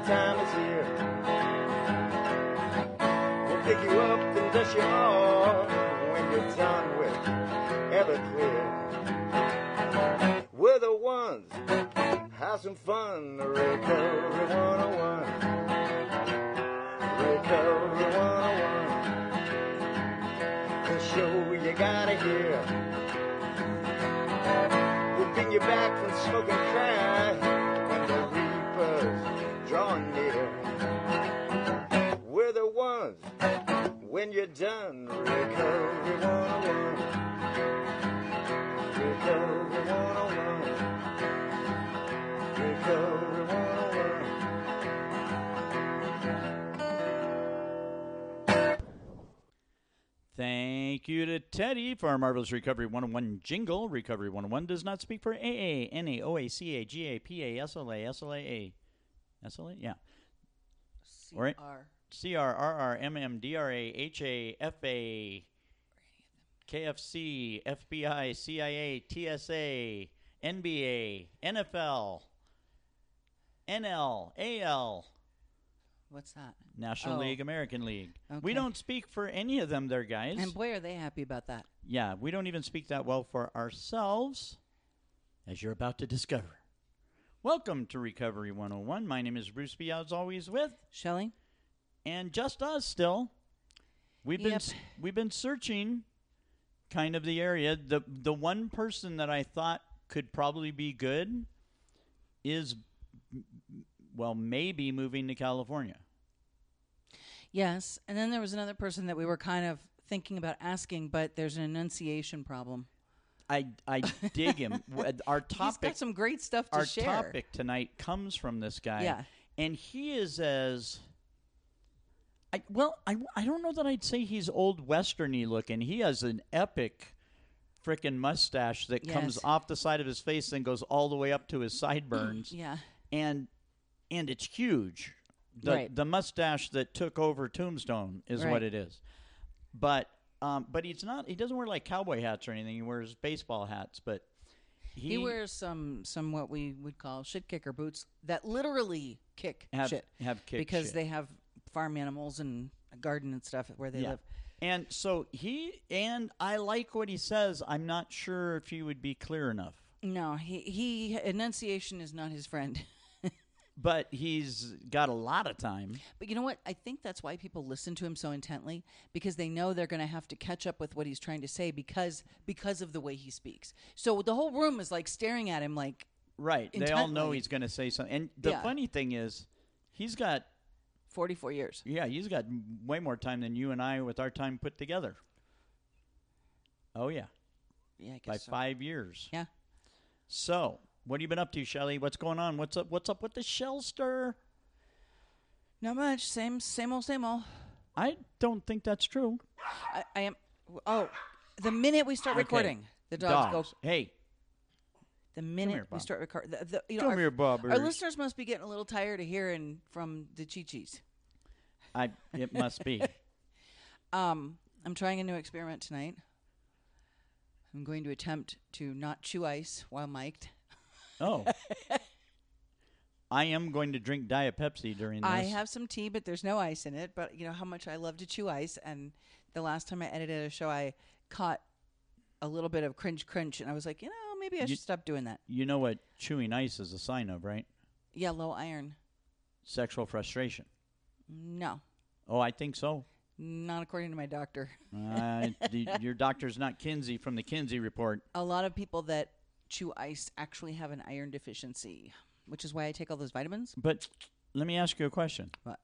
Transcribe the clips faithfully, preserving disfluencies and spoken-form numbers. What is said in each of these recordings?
time is here. We'll pick you up and dust you off when you're done with Everclear. We're the ones, have some fun, Recovery one oh one. Recovery one oh one. The show you gotta hear. We'll bring you back from smoke and crack when the reaper's drawing near. We're the ones, when you're done, Recovery one oh one. Recovery one oh one. Recovery one oh one. Thank you to Teddy for our marvelous Recovery one oh one jingle. Recovery one oh one does not speak for A A, N A O A, C A, G A, P A, S L A, S L A A. S L A? Yeah. C R. C R, R R, M M, D R A, H A, F A, K F C, F B I, C I A, T S A, N B A, N F L, N L, A L. What's that? National Oh. League, American League. Okay. We don't speak for any of them there, guys. And boy, are they happy about that. Yeah, we don't even speak that well for ourselves, as you're about to discover. Welcome to Recovery one oh one. My name is Bruce B, as always, with... Shelley? And just us still. We've been Yep. we've been searching kind of the area. The the one person that I thought could probably be good is, well, maybe moving to California. Yes. And then there was another person that we were kind of thinking about asking, but there's an enunciation problem. I I dig him. Our topic He's got some great stuff to our share. topic tonight comes from this guy. Yeah. And he is as I, well, I, I don't know that I'd say he's old westerny looking. He has an epic frickin' mustache that Yes. comes off the side of his face and goes all the way up to his sideburns. Yeah. And and it's huge. The Right. the mustache that took over Tombstone is Right. what it is. But um but he's not he doesn't wear like cowboy hats or anything. He wears baseball hats, but he, He wears some, some what we would call shit kicker boots that literally kick have, shit. have kick because shit. they have farm animals and a garden and stuff where they Yeah. live. And so he, and I like what he says. I'm not sure if he would be clear enough. No, he, he enunciation is not his friend. But he's got a lot of time. But you know what? I think that's why people listen to him so intently, because they know they're going to have to catch up with what he's trying to say because because of the way he speaks. So the whole room is like staring at him like Right. They all know intently. he's going to say something. And the Yeah. funny thing is, he's got, forty-four years. yeah, he's got way more time than you and I with our time put together. Oh, yeah. Yeah, I guess By so. five years. Yeah. So, what have you been up to, Shelley? What's going on? What's up What's up with the shell stir? Not much. Same same old same old. I don't think that's true. I, I am Oh, the minute we start Okay. recording, the dogs, Dogs. go Hey, the minute here, we Bob. start recording. The, the, you know, come our, here, Bob. our listeners must be getting a little tired of hearing from the Chi-Chis. I, it must be. Um, I'm trying a new experiment tonight. I'm going to attempt to not chew ice while mic'd. Oh. I am going to drink Diet Pepsi during this. I have some tea, but there's no ice in it. But you know how much I love to chew ice. And the last time I edited a show, I caught a little bit of cringe crunch. And I was like, you know, maybe I You- should stop doing that. You know what chewing ice is a sign of, right? Yeah, low iron. Sexual frustration. No, Oh, I think so. not according to my doctor. Uh, the, your doctor's not Kinsey from the Kinsey report. A lot of people that chew ice actually have an iron deficiency, which is why I take all those vitamins. But let me ask you a question. What?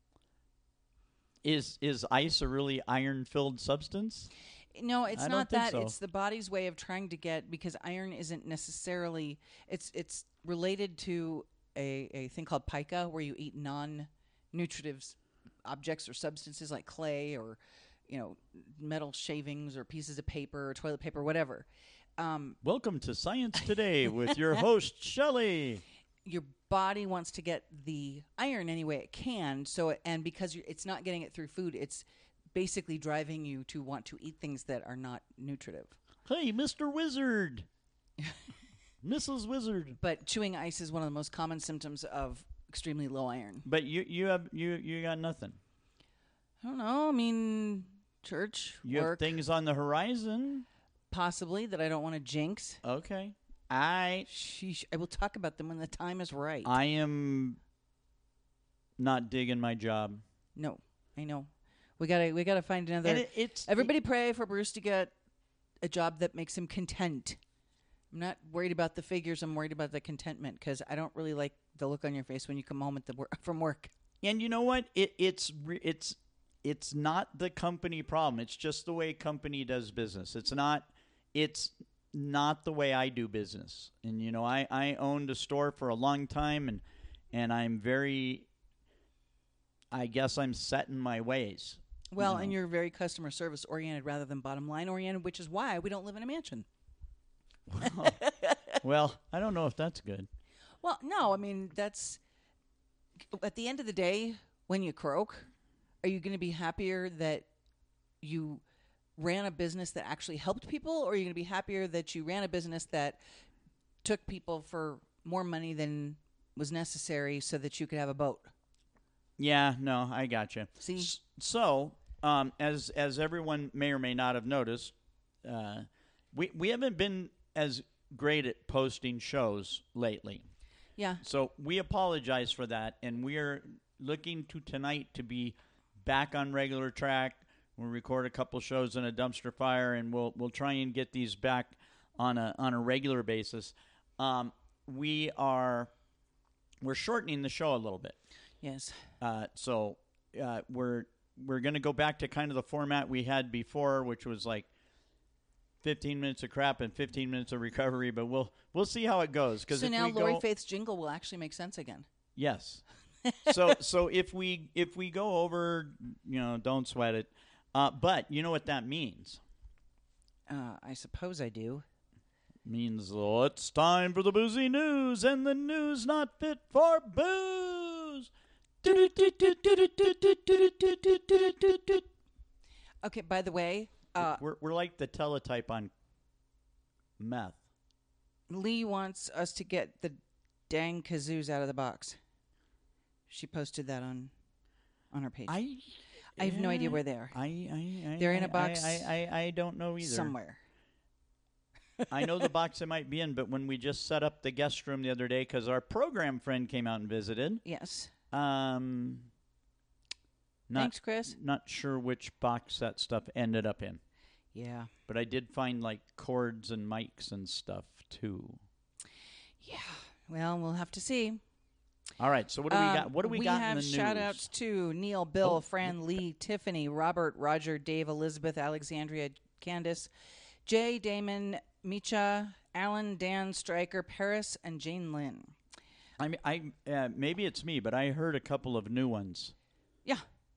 Is is ice a really iron-filled substance? No, it's I don't not think that. so. It's the body's way of trying to get, because iron isn't necessarily, it's it's related to a, a thing called pica, where you eat non-nutritive s- objects or substances like clay or, you know, metal shavings or pieces of paper or toilet paper, whatever. Um, Welcome to Science Today with your host, Shelley. your body wants to get the iron any way it can. So, and because you it's not getting it through food, it's basically driving you to want to eat things that are not nutritive. Hey, Mister Wizard. Missus Wizard. But chewing ice is one of the most common symptoms of extremely low iron. But you you have you you got nothing. I don't know. I mean, church, You work, have things on the horizon. possibly that I don't want to jinx. Okay. I Sheesh. I will talk about them when the time is right. I am not digging my job. no, I know. We gotta we gotta find another. And it, it's Everybody pray for Bruce to get a job that makes him content. I'm not worried about the figures. I'm worried about the contentment because I don't really like the look on your face when you come home at the wor- from work. And you know what? It it's re- it's it's not the company problem. It's just the way company does business. It's not it's not the way I do business. And you know, I, I owned a store for a long time, and and I'm very I guess I'm set in my ways. Well, you know. and you're very customer service oriented rather than bottom line oriented, which is why we don't live in a mansion. Well, I don't know if that's good. Well, no, I mean that's at the end of the day, when you croak, are you going to be happier that you ran a business that actually helped people, or are you going to be happier that you ran a business that took people for more money than was necessary so that you could have a boat? Yeah, no, I gotcha. See? S- So, um, as as everyone may or may not have noticed, uh, we we haven't been as great at posting shows lately. Yeah. So we apologize for that, and we are looking to tonight to be back on regular track. We'll record a couple shows in a dumpster fire, and we'll we'll try and get these back on a on a regular basis. Um, we are we're shortening the show a little bit. Yes. Uh, so uh, we're we're going to go back to kind of the format we had before, which was like fifteen minutes of crap and fifteen minutes of recovery. But we'll we'll see how it goes. Because So if now we Lori go, Faith's jingle will actually make sense again. yes. so so if we if we go over, you know, don't sweat it. Uh, but you know what that means? Uh, I suppose I do. Means oh, it's time for the boozy news, and the news not fit for booze. Okay, by the way, uh, we're we're like the teletype on meth. Lee wants us to get the dang kazoos out of the box. She posted that on on her page. I I have no idea where they are. I, I, I They're in a I- box I, I, I don't know either. Somewhere. I know the box it might be in, but when we just set up the guest room the other day, because our program friend came out and visited, Yes. um, not, Thanks, Chris. not sure which box that stuff ended up in. Yeah. But I did find like cords and mics and stuff too. Yeah. Well, we'll have to see. All right, so what do we Um, got? What do we, got in have the news? shout outs to Neil, Bill, Oh. Fran, Lee, Tiffany, Robert, Roger, Dave, Elizabeth, Alexandria, Candace, Jay, Damon, Micha, Alan, Dan, Stryker, Paris, and Jane Lynn. I mean, I uh, maybe it's me, but I heard a couple of new ones. Yeah.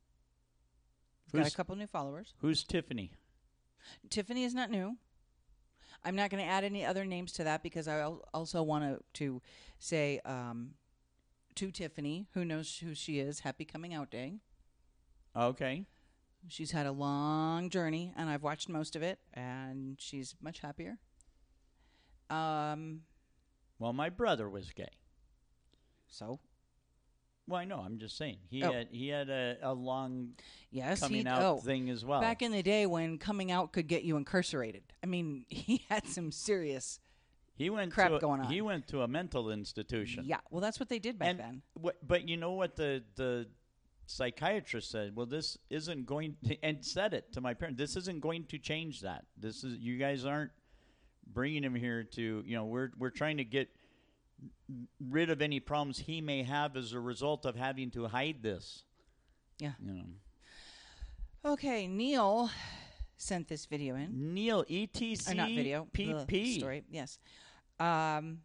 We've got Who's- a couple new followers. Who's Tiffany? Tiffany is not new. I'm not going to add any other names to that because I al- also want to to say um, to Tiffany, who knows who she is, Happy Coming Out Day. Okay. She's had a long journey, and I've watched most of it, and she's much happier. Um, Well, my brother was gay. so Well, I know. I'm just saying he Oh. had he had a, a long yes, coming he out oh, thing as well. back in the day when coming out could get you incarcerated. I mean, he had some serious. he went crap to a, going on. He went to a mental institution. Yeah, well, that's what they did back and then. what, but you know what the the psychiatrist said? Well, this isn't going to, and said it to my parents. This isn't going to change that. This is you guys aren't bringing him here to you know we're we're trying to get rid of any problems he may have as a result of having to hide this. Yeah. You know. Okay, Neil sent this video in. Neil E T C Or not video. P the P story. Yes. Um,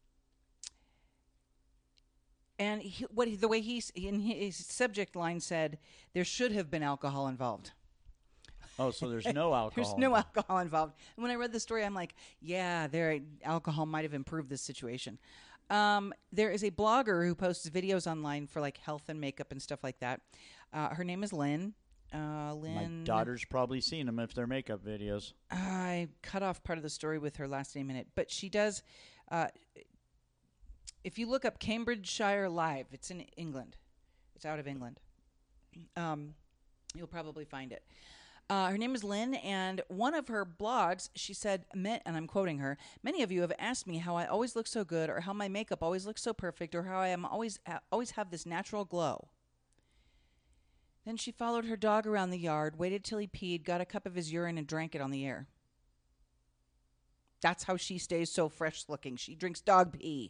and he, what he, the way he's in his subject line said, there should have been alcohol involved. Oh, so there's no alcohol. There's no alcohol involved. And when I read the story, I'm like, yeah, there alcohol might have improved this situation. Um, there is a blogger who posts videos online for like health and makeup and stuff like that. Uh, her name is Lynn. Uh, Lynn. My daughter's probably seen them if they're makeup videos. I cut off part of the story with her last name in it, but she does. Uh, if you look up Cambridgeshire Live, it's in England. It's out of England. Um, you'll probably find it. Uh, her name is Lynn, and one of her blogs, she said, and I'm quoting her, "Many of you have asked me how I always look so good, or how my makeup always looks so perfect, or how I am always always have this natural glow." Then she followed her dog around the yard, waited till he peed, got a cup of his urine, and drank it on the air. That's how she stays so fresh looking. She drinks dog pee.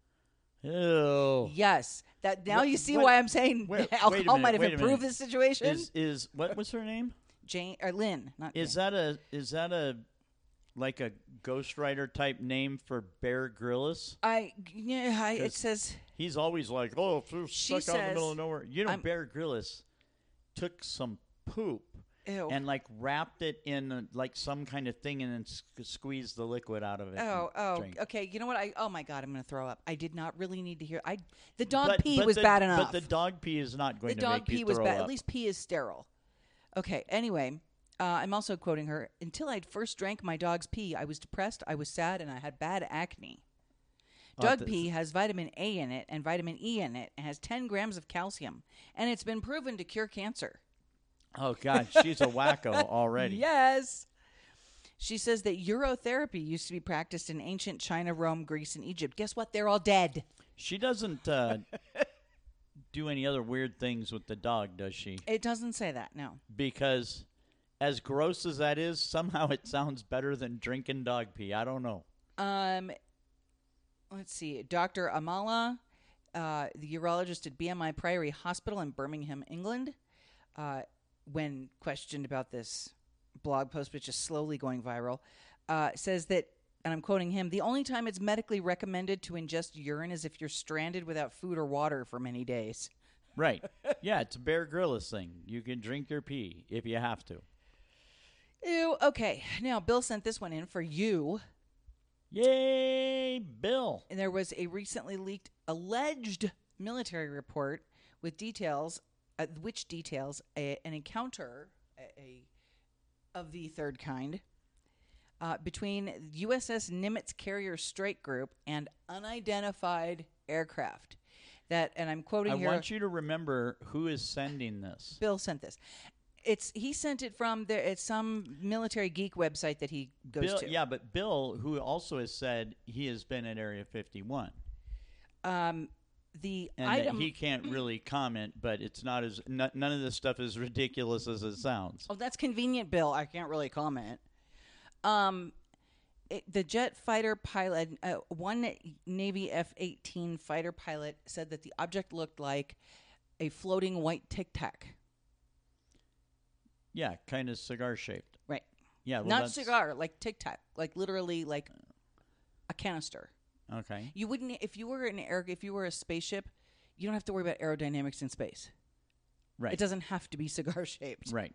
Ew. Yes. That now What- you see what- why I'm saying wait- wait a alcohol minute, might have wait a improved minute. this situation. Is is what was her name? Jane or Lynn, not Is Jane. that a is that a like a ghostwriter type name for Bear Grylls? I yeah, I, it 'Cause- says He's always like, oh, if you're She stuck out in the middle says, of nowhere. You know, I'm- Bear Grylls took some poop ew. and like wrapped it in uh like some kind of thing and then s- squeezed the liquid out of it. Oh, and oh, drank. okay. You know what? I oh my god, I'm gonna throw up. I did not really need to hear. I the dog But- pee but was the- bad enough. But the dog pee is not going The to dog make pee you was throw bad. up. At least pee is sterile. Okay. Anyway, uh, I'm also quoting her. Until I first drank my dog's pee, I was depressed, I was sad, and I had bad acne. Oh, Dog th- pee has vitamin A in it and vitamin E in it, and has ten grams of calcium, and it's been proven to cure cancer. Oh God, she's a wacko already. Yes. She says that urotherapy used to be practiced in ancient China, Rome, Greece, and Egypt. Guess what? They're all dead. She doesn't uh, do any other weird things with the dog, does she? It doesn't say that, no. Because as gross as that is, somehow it sounds better than drinking dog pee. I don't know. Um, let's see. Doctor Amala, uh, the urologist at B M I Priory Hospital in Birmingham, England, uh, when questioned about this blog post, which is slowly going viral, uh, says that, and I'm quoting him, "The only time it's medically recommended to ingest urine is if you're stranded without food or water for many days." Right. Yeah, it's a Bear Grylls thing. You can drink your pee if you have to. Ew. Okay. Now, Bill sent this one in for you. Yay, Bill. And there was a recently leaked alleged military report with details, uh, which details a, an encounter a, a of the third kind uh, between U S S Nimitz Carrier Strike Group and unidentified aircraft. That, and I'm quoting I here. want you to remember who is sending this. Bill sent this. It's he sent it from there. It's some military geek website that he goes Bill, to. yeah, but Bill, who also has said he has been at Area fifty-one, Um, the and item. that he can't really comment, but it's not as n- none of this stuff is ridiculous as it sounds. Oh, that's convenient, Bill. I can't really comment. Um, it, the jet fighter pilot, uh, one Navy F eighteen fighter pilot, said that the object looked like a floating white Tic Tac. Yeah, kind of cigar shaped. Right. Yeah, well, Not that's- cigar, like Tic Tac, like literally like a canister. Okay. You wouldn't if you were an air if you were a spaceship, you don't have to worry about aerodynamics in space. Right. It doesn't have to be cigar shaped. Right.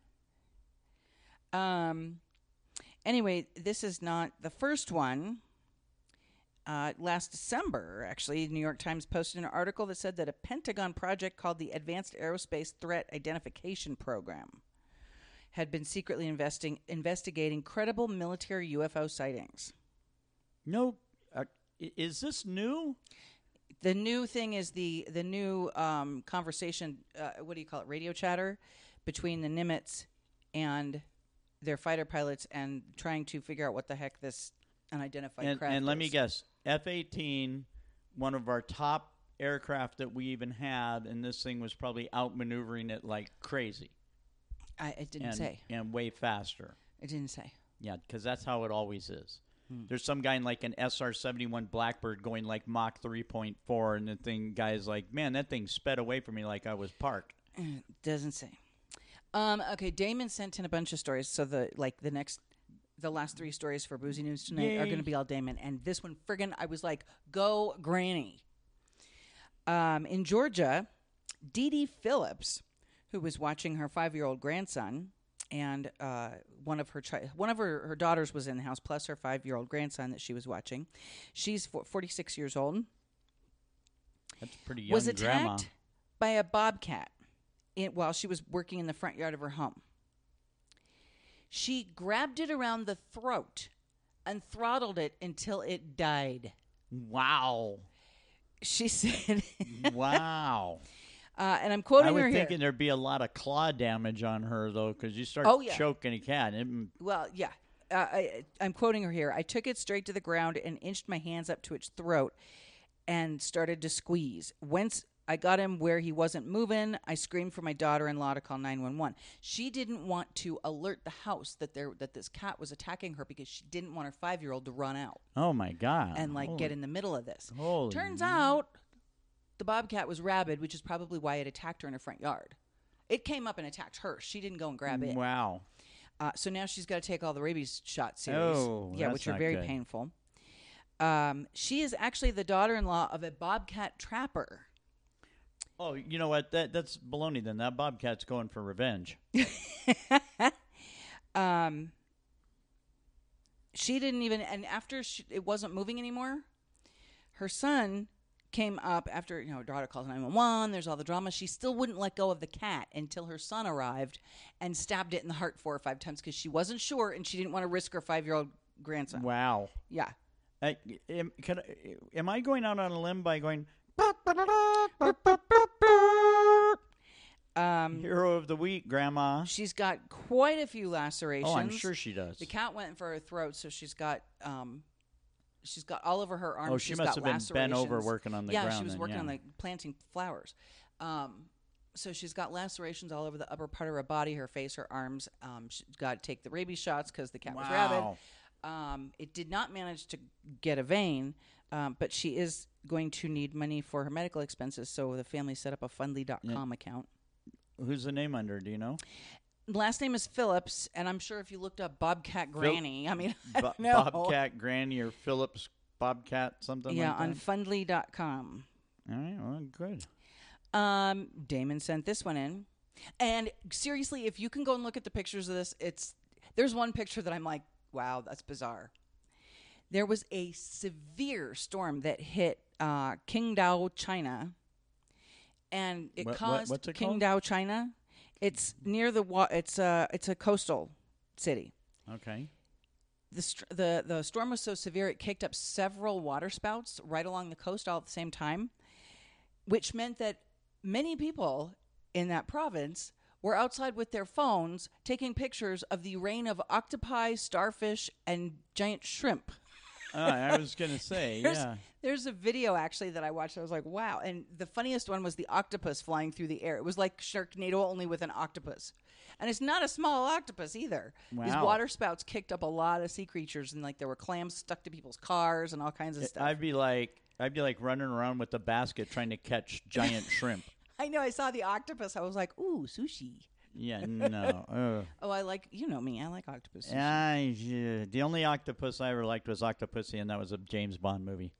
Um. Anyway, this is not the first one. Uh, last December, actually, the New York Times posted an article that said that a Pentagon project called the Advanced Aerospace Threat Identification Program had been secretly investing investigating credible military U F O sightings. No, uh, i- is this new? The new thing is the the new um, conversation. Uh, what do you call it? Radio chatter between the Nimitz and their fighter pilots, and trying to figure out what the heck this unidentified And, craft and let me is. guess, F eighteen, one of our top aircraft that we even had, and this thing was probably outmaneuvering it like crazy. I it didn't and, say. And way faster. It didn't say. Yeah, because that's how it always is. Hmm. There's some guy in like an S R seventy-one Blackbird going like Mach three point four, and the thing guy's like, man, that thing sped away from me like I was parked. It doesn't say. Um, okay, Damon sent in a bunch of stories. So the like the next, the last three stories for Boozy News tonight are Yay. going to be all Damon, and this one friggin' I was like, go Granny. Um, in Georgia, Dee Dee Phillips, who was watching her five-year-old grandson, and uh, one of her chi- one of her, her daughters was in the house, plus her five-year-old grandson that she was watching. She's for- forty-six years old. That's a pretty young Was attacked grandma. by a bobcat in, while she was working in the front yard of her home. She grabbed it around the throat and throttled it until it died. Wow. she said, Wow. uh, and I'm quoting I was her thinking here. there'd be a lot of claw damage on her, though, because you start Oh, yeah. choking a cat. It, Well, yeah. Uh, I, I'm quoting her here. I took it straight to the ground and inched my hands up to its throat and started to squeeze. Once I got him where he wasn't moving, I screamed for my daughter-in-law to call nine one one. She didn't want to alert the house that there that this cat was attacking her because she didn't want her five-year-old to run out oh, my God. and like Holy- get in the middle of this. Holy Turns out the bobcat was rabid, which is probably why it attacked her in her front yard. It came up and attacked her. She didn't go and grab it. Wow. Uh, so now she's got to take all the rabies shot series. Oh, yeah, that's which are not very good. painful. Um, she is actually the daughter-in-law of a bobcat trapper. Oh, you know what? That That's baloney then. That bobcat's going for revenge. Um, she didn't even, and after she, it wasn't moving anymore, her son came up after, you know, her daughter calls nine one one, there's all the drama. She still wouldn't let go of the cat until her son arrived and stabbed it in the heart four or five times because she wasn't sure and she didn't want to risk her five-year-old grandson. Wow. Yeah. I, am, can, I- am I going out on a limb by going, Um, hero of the week, Grandma? she's got quite a few lacerations. Oh, I'm sure she does. The cat went for her throat, so she's got um, she's got all over her arms. Oh, she she's must got have been bent over lacerations. working on the yeah, ground. she was then, working yeah. on the planting flowers. Um, so she's got lacerations all over the upper part of her body, her face, her arms. Um, she's got to take the rabies shots because the cat was rabid. Wow. Um, it did not manage to get a vein, um, but she is going to need money for her medical expenses. So the family set up a fundly dot com account. Who's the name under? Do you know? Last name is Phillips, and I'm sure if you looked up Bobcat Granny, I mean, I Bo- don't know. Bobcat Granny or Phillips Bobcat, something Yeah, like on that? fundly dot com. All right, well, good. Um, Damon sent this one in. And seriously, if you can go and look at the pictures of this, it's there's one picture that I'm like, wow, that's bizarre. There was a severe storm that hit uh, Qingdao, China, and it What- what- caused what's it called? Qingdao, China. It's near the wa- it's a it's a coastal city. Okay. The, st- the the storm was so severe it kicked up several water spouts right along the coast all at the same time, which meant that many people in that province were outside with their phones taking pictures of the rain of octopi, starfish, and giant shrimp. Oh, I was going to say, There's, yeah. there's a video actually that I watched. I was like, wow. And the funniest one was the octopus flying through the air. It was like Sharknado only with an octopus. And it's not a small octopus either. These Wow. water spouts kicked up a lot of sea creatures, and like there were clams stuck to people's cars and all kinds of stuff. I'd be like, I'd be like running around with the basket trying to catch giant shrimp. I know. I saw the octopus. I was like, ooh, sushi. Yeah, no. Ugh. Oh, I like, you know me. I like octopus sushi. I, yeah, the only octopus I ever liked was Octopussy, and that was a James Bond movie.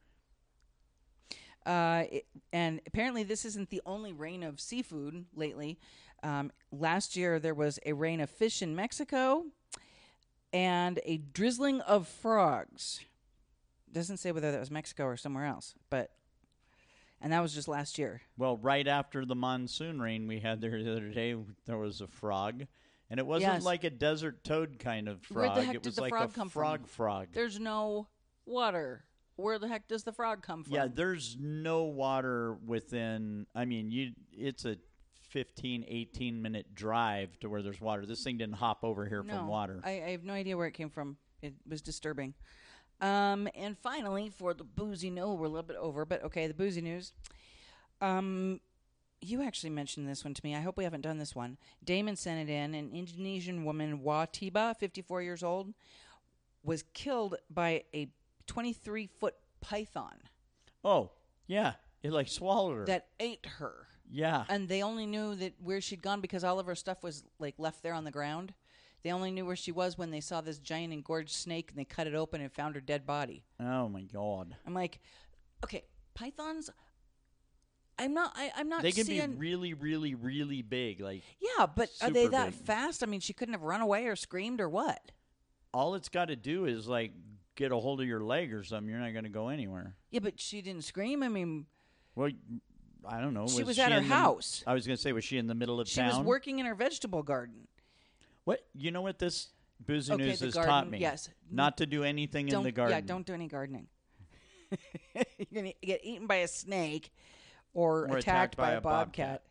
Uh, it, and apparently, this isn't the only rain of seafood lately. Um, last year, there was a rain of fish in Mexico and a drizzling of frogs. Doesn't say whether that was Mexico or somewhere else, but and that was just last year. Well, right after the monsoon rain we had there the other day, there was a frog, and it wasn't Yes. like a desert toad kind of Where frog. the heck it did was the like frog a come frog from? frog. There's no water. Where the heck does the frog come from? Yeah, there's no water within. I mean, you. It's a fifteen, eighteen minute drive to where there's water. This thing didn't hop over here no, from water. I, I have no idea where it came from. It was disturbing. Um, and finally, for the boozy news, we're a little bit over, but okay, the boozy news. Um, you actually mentioned this one to me. I hope we haven't done this one. Damon sent it in. An Indonesian woman, Watiba, fifty-four years old, was killed by a twenty-three foot python Oh, yeah, it like swallowed her. that ate her. yeah. And they only knew that where she'd gone because all of her stuff was like left there on the ground. They only knew where she was when they saw this giant engorged snake and they cut it open and found her dead body. Oh my God. I'm like, okay, pythons. I'm not. I, I'm not. They can seeing, be really, really, really big. Like yeah, but are they super that big. fast? I mean, she couldn't have run away or screamed or what? all it's got to do is like get a hold of your leg or something. You're not going to go anywhere. Yeah, but she didn't scream. I mean, Well, I don't know. She was at her in the- house. I was going to say, was she in the middle of she town? was working in her vegetable garden. What you know? What this boozy Okay, news the has garden, taught me? yes. Not to do anything Don't in the garden. yeah, don't do any gardening. You're going to get eaten by a snake or, Or attacked, by, a bobcat.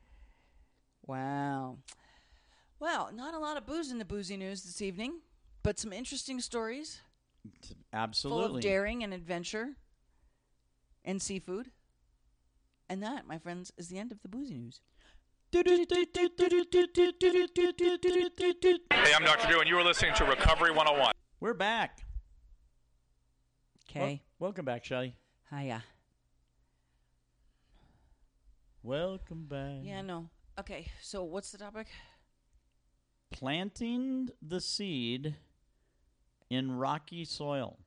Wow. Well, not a lot of booze in the boozy news this evening, but some interesting stories. Absolutely. Full of daring and adventure and seafood. And that, my friends, is the end of the boozy news. Hey, I'm Doctor Drew, and you are listening to Recovery one oh one. We're back. Okay. Wel- welcome back, Shelly. Hiya. Welcome back. Yeah, no. Okay, so what's the topic? Planting the seed in rocky soil.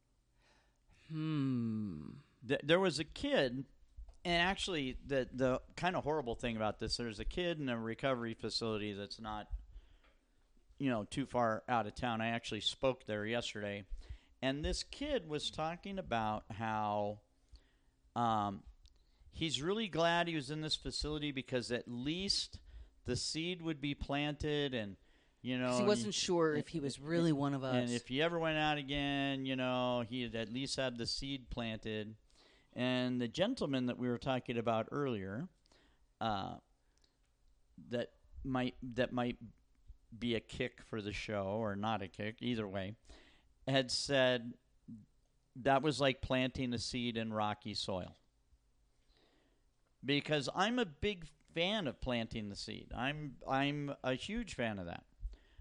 Hmm. Th- there was a kid, and actually, the the kind of horrible thing about this, there's a kid in a recovery facility that's not, you know, too far out of town. I actually spoke there yesterday, and this kid was talking about how um, he's really glad he was in this facility because at least the seed would be planted, and you know, 'Cause he wasn't sure if he was really one of us. and if he ever went out again, you know, he had at least had the seed planted. And the gentleman that we were talking about earlier, uh, that might that might be a kick for the show or not a kick, either way, had said that was like planting a seed in rocky soil. Because I'm a big fan of planting the seed. I'm I'm a huge fan of that.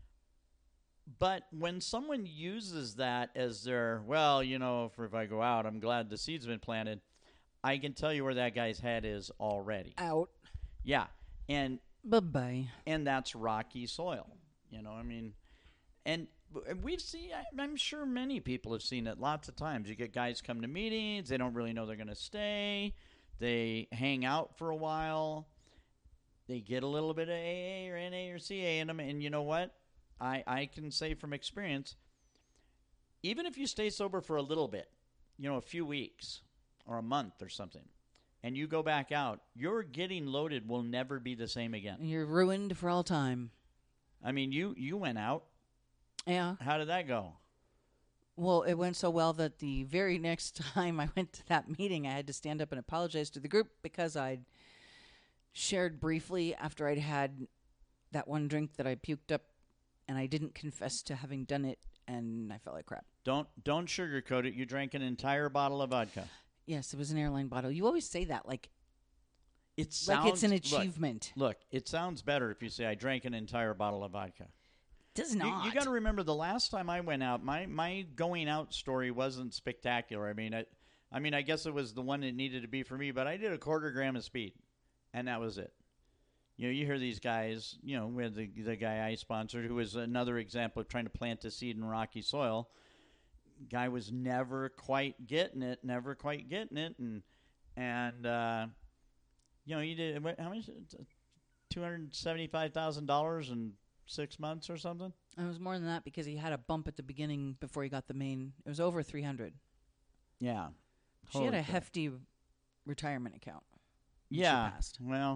But when someone uses that as their, well, you know, if, if I go out, I'm glad the seed's been planted, I can tell you where that guy's head is already. Out. Yeah. And Bye-bye. and that's rocky soil. You know, I mean, and we've seen, I'm sure many people have seen it lots of times. You get guys come to meetings, they don't really know they're going to stay. They hang out for a while. They get a little bit of A A or N A or C A in them, and you know what? I, I can say from experience, even if you stay sober for a little bit, you know, a few weeks or a month or something, and you go back out, your getting loaded will never be the same again. And you're ruined for all time. I mean, you, you went out. Yeah. How did that go? Well, it went so well that the very next time I went to that meeting, I had to stand up and apologize to the group because I'd shared briefly after I'd had that one drink that I puked up, and I didn't confess to having done it, and I felt like crap. Don't don't sugarcoat it. You drank an entire bottle of vodka. Yes, it was an airline bottle. You always say that like It sounds, like it's an look, achievement. Look, it sounds better if you say I drank an entire bottle of vodka. It does You, not. you got to remember the last time I went out, my, my going out story wasn't spectacular. I mean, I, I mean, I guess it was the one it needed to be for me, but I did a quarter gram of speed, and that was it. You know, you hear these guys, you know, with the, the guy I sponsored, who was another example of trying to plant a seed in rocky soil. Guy was never quite getting it, never quite getting it, and and uh, you know, you did what, how much? Two hundred seventy-five thousand dollars in six months or something. It was more than that because he had a bump at the beginning before he got the main. It was over three hundred. Yeah, She had Holy a crap. hefty retirement account. when she Yeah, passed. well,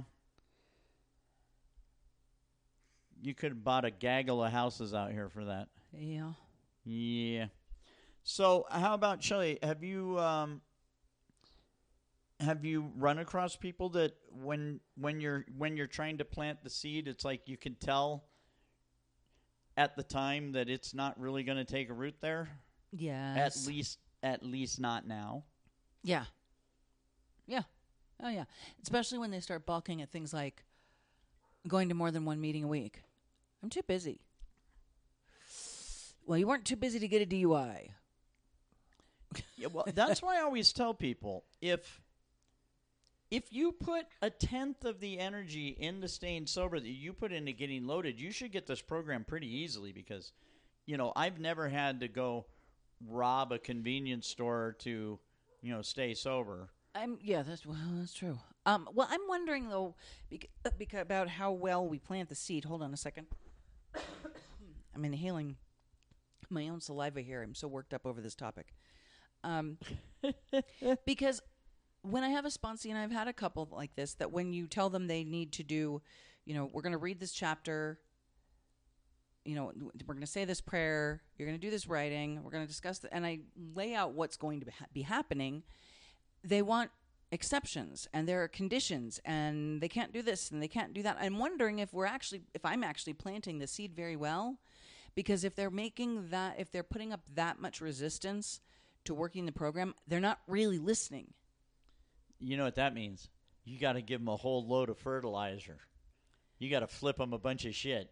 you could have bought a gaggle of houses out here for that. Yeah. Yeah. So, how about Shelley? Have you um, have you run across people that when when you're when you're trying to plant the seed, it's like you can tell at the time that it's not really going to take a root there? Yes. At least, at least not now. Yeah. Yeah. Oh, yeah. Especially when they start balking at things like going to more than one meeting a week. I'm too busy. Well, you weren't too busy to get a D U I. Yeah, well, that's why I always tell people if if you put a tenth of the energy into staying sober that you put into getting loaded, you should get this program pretty easily because, you know, I've never had to go rob a convenience store to, you know, stay sober. I'm yeah, that's well, that's true. Um, well, I'm wondering though, bec- uh, bec- about how well we plant the seed. Hold on a second. I'm inhaling my own saliva here. I'm so worked up over this topic. Um, because when I have a sponsee, and I've had a couple like this, that when you tell them they need to do, you know, we're going to read this chapter you know, we're going to say this prayer. You're going to do this writing. We're going to discuss the, and I lay out what's going to be, ha- be happening. They want exceptions, and there are conditions, and they can't do this and they can't do that. I'm wondering if we're actually, if I'm actually planting the seed very well, because if they're making that, if they're putting up that much resistance to working the program, they're not really listening. You know what that means? You got to give them a whole load of fertilizer. You got to flip them a bunch of shit.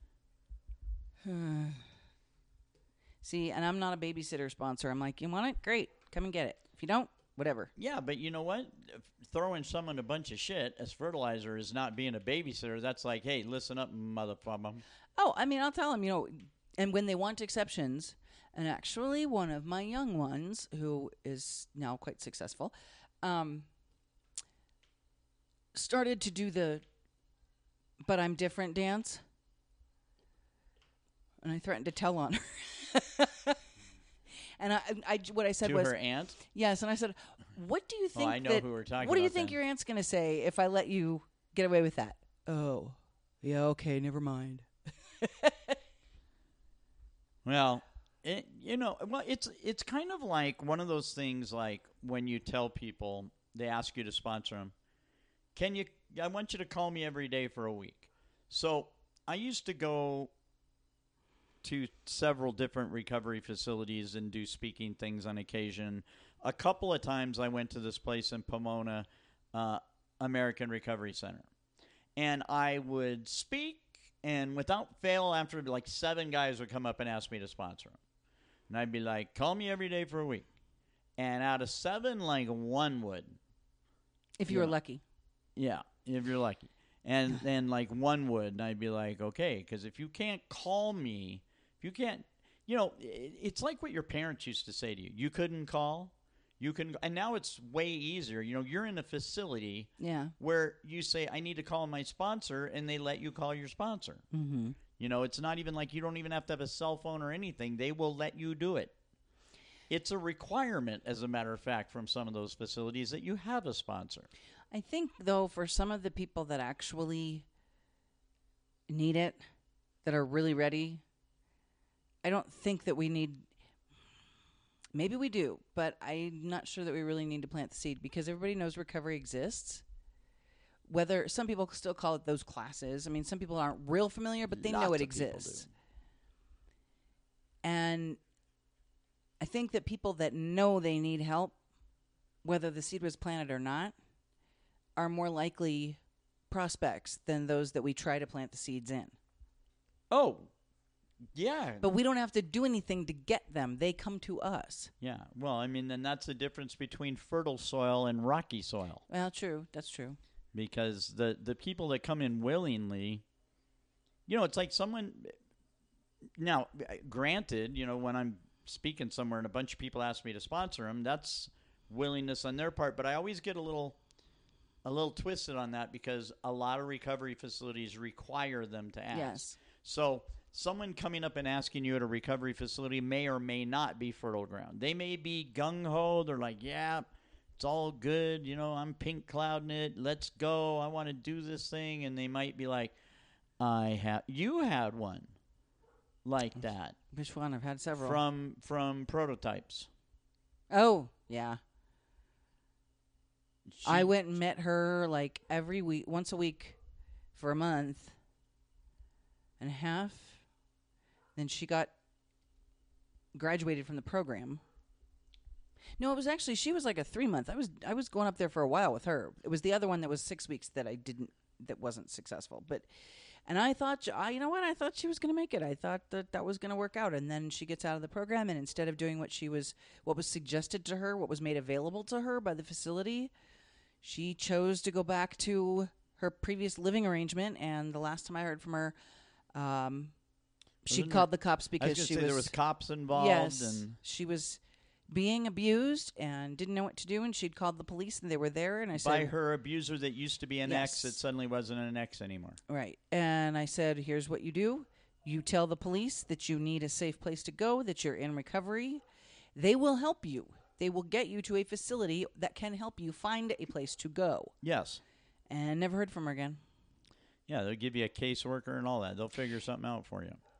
See, and I'm not a babysitter sponsor. I'm like, you want it? Great. Come and get it. If you don't, whatever. Yeah, but you know what? Throwing someone a bunch of shit as fertilizer is not being a babysitter. That's like, hey, listen up, motherfucker. Oh, I mean, I'll tell them, you know, and when they want exceptions, and actually one of my young ones, who is now quite successful, um, started to do the "but I'm different" dance. And I threatened to tell on her. And I, I, what I said To was, her aunt? yes, and I said, what do you think Oh, I know that, who we're talking what do you about think then. your aunt's going to say if I let you get away with that? Oh, yeah, okay, never mind. Well, it, you know, well, it's it's kind of like one of those things like when you tell people, they ask you to sponsor them. Can you, I want you to call me every day for a week. So I used to go to several different recovery facilities and do speaking things on occasion. A couple of times I went to this place in Pomona, uh, American Recovery Center. And I would speak, and without fail, after like seven guys would come up and ask me to sponsor them. And I'd be like, call me every day for a week. And out of seven, like one would. If you were Yeah. lucky. Yeah, if you're lucky. And then like one would, and I'd be like, okay, because if you can't call me, if you can't, you know, it, it's like what your parents used to say to you. You couldn't call, you can, and now it's way easier. You know, you're in a facility Yeah. where you say, I need to call my sponsor, and they let you call your sponsor. Mm-hmm. You know, it's not even like you don't even have to have a cell phone or anything. They will let you do it. It's a requirement, as a matter of fact, from some of those facilities that you have a sponsor. I think, though, for some of the people that actually need it, that are really ready, I don't think that we need, maybe we do, but I'm not sure that we really need to plant the seed, because everybody knows recovery exists. Whether some people still call it those classes. I mean, some people aren't real familiar, but they know Lots it of people exists. do. And I think that people that know they need help, whether the seed was planted or not, are more likely prospects than those that we try to plant the seeds in. Oh, yeah. But we don't have to do anything to get them. They come to us. Yeah, well, I mean, then that's the difference between fertile soil and rocky soil. Well, true. That's true. Because the, the people that come in willingly, you know, it's like someone, now, granted, you know, when I'm speaking somewhere and a bunch of people ask me to sponsor them, that's willingness on their part. But I always get a little, a little twisted on that, because a lot of recovery facilities require them to ask. Yes. So someone coming up and asking you at a recovery facility may or may not be fertile ground. They may be gung-ho. They're like, yeah, it's all good. You know, I'm pink clouding it. Let's go. I want to do this thing. And they might be like, I have. You had one like that. Which one? I've had several. From from Prototypes. Oh, yeah. She- I went and met her like every week, once a week for a month and a half. Then she got graduated from the program. No, it was actually, she was like a three month. I was I was going up there for a while with her. It was the other one that was six weeks that I didn't, that wasn't successful. But, and I thought, I, you know what? I thought she was going to make it. I thought that that was going to work out. And then she gets out of the program, and instead of doing what she was, what was suggested to her, what was made available to her by the facility, she chose to go back to her previous living arrangement. And the last time I heard from her, um, she Wasn't called there- the cops I was because gonna she say was, there was cops involved. yes, And she was being abused and didn't know what to do, and she'd called the police, and they were there, and I said, by her abuser that used to be an ex, Yes. that suddenly wasn't an ex anymore. right, and I said, here's what you do. You tell the police that you need a safe place to go, that you're in recovery. They will help you. They will get you to a facility that can help you find a place to go. Yes. And never heard from her again. Yeah, they'll give you a caseworker and all that. They'll figure something out for you.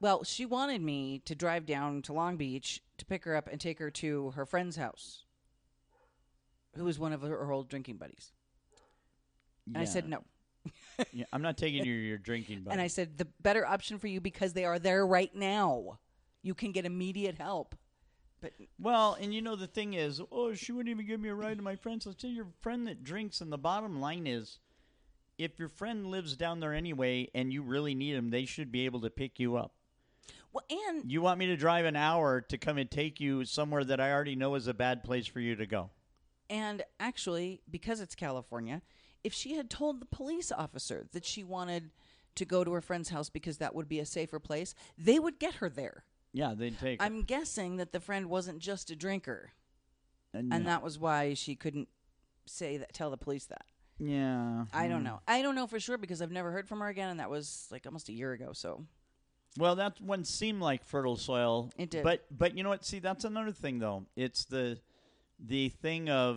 Well, she wanted me to drive down to Long Beach to pick her up and take her to her friend's house, who was one of her, her old drinking buddies. And I said no. Yeah, I'm not taking you your drinking buddy. And I said, the better option for you, because they are there right now. You can get immediate help. But Well, and you know, the thing is, oh, she wouldn't even give me a ride to my friend's. Let's say your friend that drinks, and the bottom line is, if your friend lives down there anyway and you really need them, they should be able to pick you up. well, and You want me to drive an hour to come and take you somewhere that I already know is a bad place for you to go? and actually, because it's California, if she had told the police officer that she wanted to go to her friend's house because that would be a safer place, they would get her there. Yeah, they'd take her. I'm guessing that the friend wasn't just a drinker, And, and that was why she couldn't say that, tell the police that. yeah. I don't mm. know. I don't know for sure because I've never heard from her again, and that was like almost a year ago. So Well, that one seemed like fertile soil. It did. But but you know what? See, that's another thing though. It's the the thing of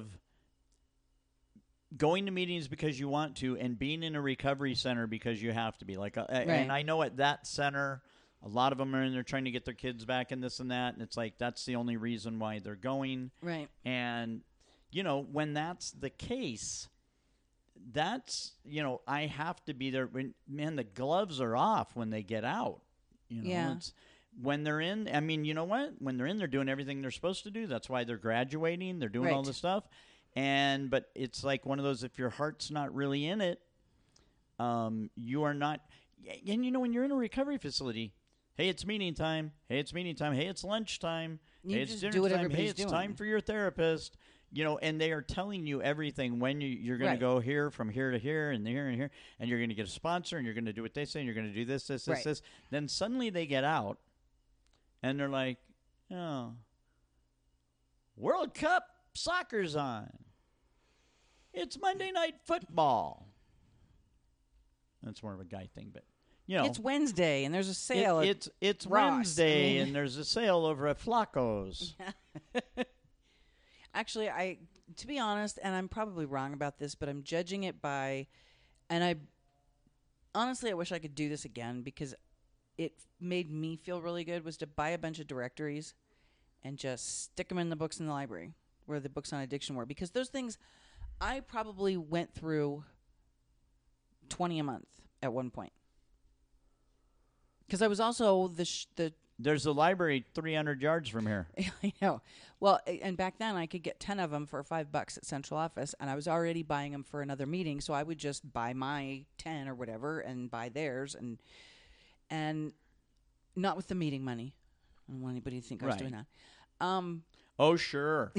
going to meetings because you want to, and being in a recovery center because you have to be. Like, uh, and I know at that center, a lot of them are in there trying to get their kids back and this and that, and it's like that's the only reason why they're going. right, And you know, when that's the case, that's, you know, I have to be there. When, man, the gloves are off when they get out. You know, Yeah. it's when they're in. I mean, you know what? When they're in, they're doing everything they're supposed to do. That's why they're graduating. They're doing all Right. this stuff. And but it's like one of those. If your heart's not really in it, um, you are not. And you know, when you're in a recovery facility, hey, it's meeting time. Hey, it's meeting time. Hey, it's lunchtime. You hey, it's just dinner do what time. Hey, everybody's it's doing. time for your therapist. You know, and they are telling you everything when you, you're going Right. to go here, from here to here, and here and here, and you're going to get a sponsor, and you're going to do what they say, and you're going to do this, this, this, Right. this. Then suddenly they get out, and they're like, oh, World Cup soccer's on. It's Monday Night Football. That's more of a guy thing, but, you know. it's Wednesday and there's a it- sale. at it's it's Ross. Wednesday, I mean- and there's a sale over at Flacco's. Actually, I, to be honest, and I'm probably wrong about this, but I'm judging it by, and I, honestly, I wish I could do this again because it made me feel really good, was to buy a bunch of directories and just stick them in the books in the library where the books on addiction were. Because those things, I probably went through twenty a month at one point. Because I was also the sh- the There's a library three hundred yards from here. I know. Well, a- and back then I could get ten of them for five bucks at Central Office, and I was already buying them for another meeting, so I would just buy my ten or whatever and buy theirs, and and not with the meeting money. I don't want anybody to think I was Right. doing that. Um, Oh, sure.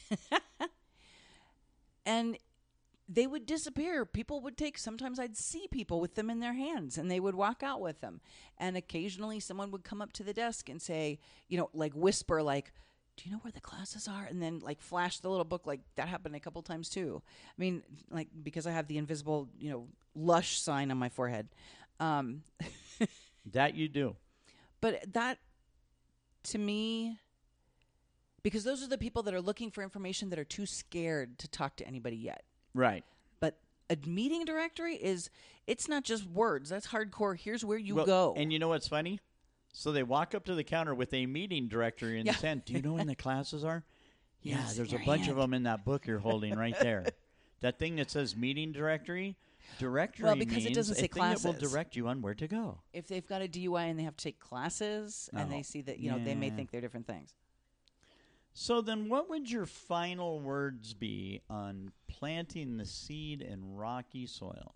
and they would disappear. People would take, sometimes I'd see people with them in their hands and they would walk out with them. And occasionally someone would come up to the desk and say, you know, like whisper, like, do you know where the classes are? And then like flash the little book. Like that happened a couple times too. I mean, like, because I have the invisible, you know, lush sign on my forehead. Um, That you do. but that, to me, because those are the people that are looking for information that are too scared to talk to anybody yet. Right. But a meeting directory is, it's not just words. That's hardcore. Here's where you Well, go. And you know what's funny? So they walk up to the counter with a meeting directory in Yeah. his hand. Do you know when the classes are? Yeah, Yes, in there's a your bunch of hand. them in that book you're holding right there. That thing that says meeting directory, directory Well, because it means doesn't a say thing that will classes. direct you on where to go. If they've got a D U I and they have to take classes and Oh, they see that, you know, they may yeah. think they're different things. So then what would your final words be on planting the seed in rocky soil?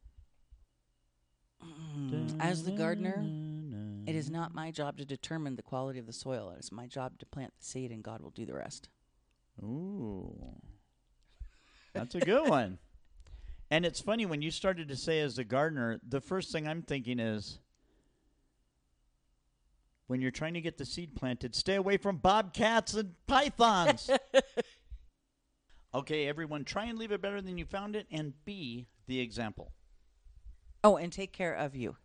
Mm. As the gardener, it is not my job to determine the quality of the soil. It is my job to plant the seed, and God will do the rest. Ooh. That's a good one. And it's funny, when you started to say as a gardener, the first thing I'm thinking is, when you're trying to get the seed planted, stay away from bobcats and pythons. Okay, everyone, try and leave it better than you found it, and be the example. Oh, and take care of you.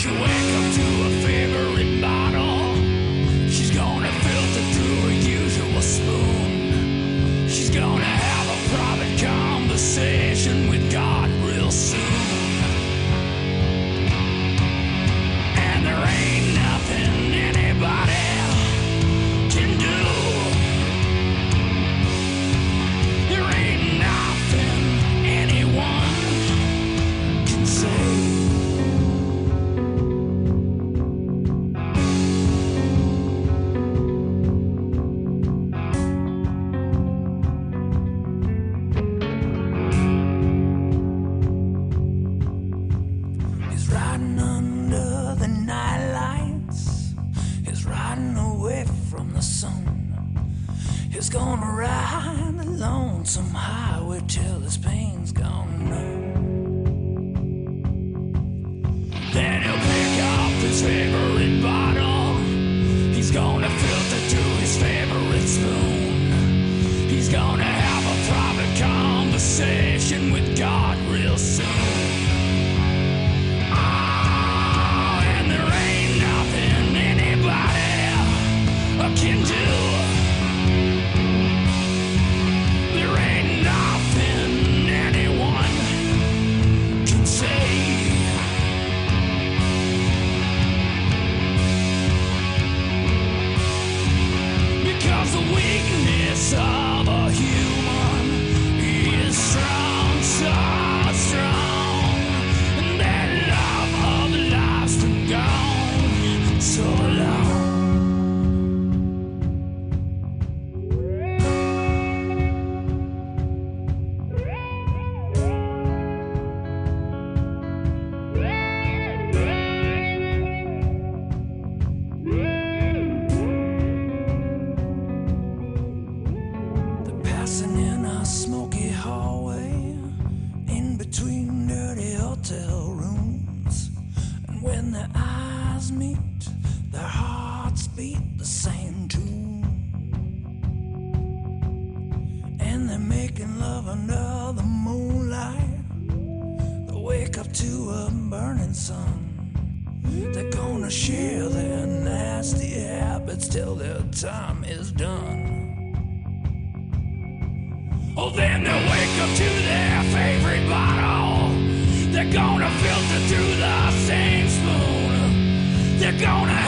She'll wake up to a favorite bottle. She's gonna filter through her usual spoon. She's gonna have a private conversation with God real soon. And there ain't nothing anybody can do. There ain't nothing anyone can say. He's riding under the night lights. He's riding away from the sun. He's gonna ride a lonesome highway till his pain's gone numb. Then he'll pick up his favorite bottle. He's gonna filter through his favorite spoon. He's gonna have a private conversation with God real soon. Oh, and there ain't nothing anybody can do. There ain't nothing anyone can say. Because the weakness of a human is strong, so strong. And that love of life's been gone so long. They're passing in a smoky hallway in between dirty hotel rooms. And when their eyes meet, their hearts beat the same tune. And they're making love under the moonlight. They wake up to a burning sun. They're gonna share their nasty habits till their time is done. Oh, then they'll wake up to their favorite bottle. They're gonna filter through the same spoon. They're gonna